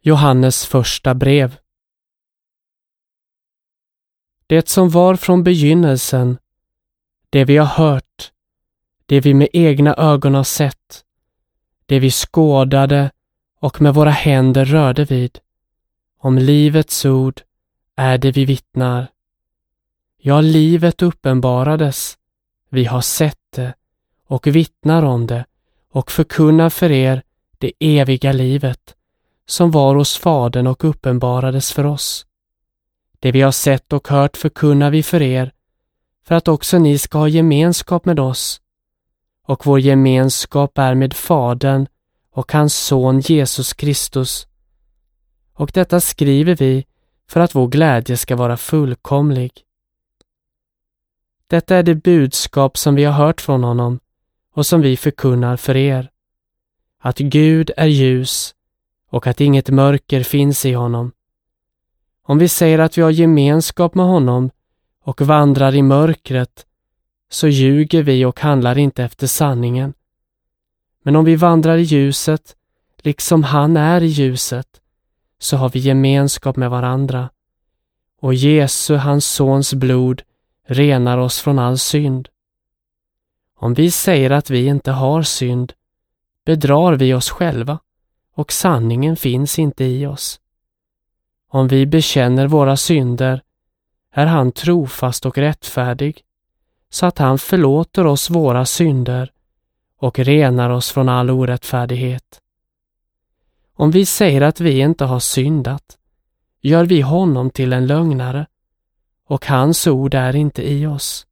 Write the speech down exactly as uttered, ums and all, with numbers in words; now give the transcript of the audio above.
Johannes första brev. Det som var från begynnelsen, det vi har hört, det vi med egna ögon har sett, det vi skådade och med våra händer rörde vid. Om livets ord är det vi vittnar. Ja, livet uppenbarades, vi har sett det och vittnar om det och förkunnar för er det eviga livet som var hos Fadern och uppenbarades för oss. Det vi har sett och hört förkunnar vi för er, för att också ni ska ha gemenskap med oss. Och vår gemenskap är med Fadern och hans son Jesus Kristus. Och detta skriver vi för att vår glädje ska vara fullkomlig. Detta är det budskap som vi har hört från honom och som vi förkunnar för er. Att Gud är ljus och att inget mörker finns i honom. Om vi säger att vi har gemenskap med honom och vandrar i mörkret, så ljuger vi och handlar inte efter sanningen. Men om vi vandrar i ljuset, liksom han är i ljuset, så har vi gemenskap med varandra. Och Jesu, hans sons blod, renar oss från all synd. Om vi säger att vi inte har synd, bedrar vi oss själva och sanningen finns inte i oss. Om vi bekänner våra synder är han trofast och rättfärdig, så att han förlåter oss våra synder och renar oss från all orättfärdighet. Om vi säger att vi inte har syndat, gör vi honom till en lögnare, och hans ord är inte i oss.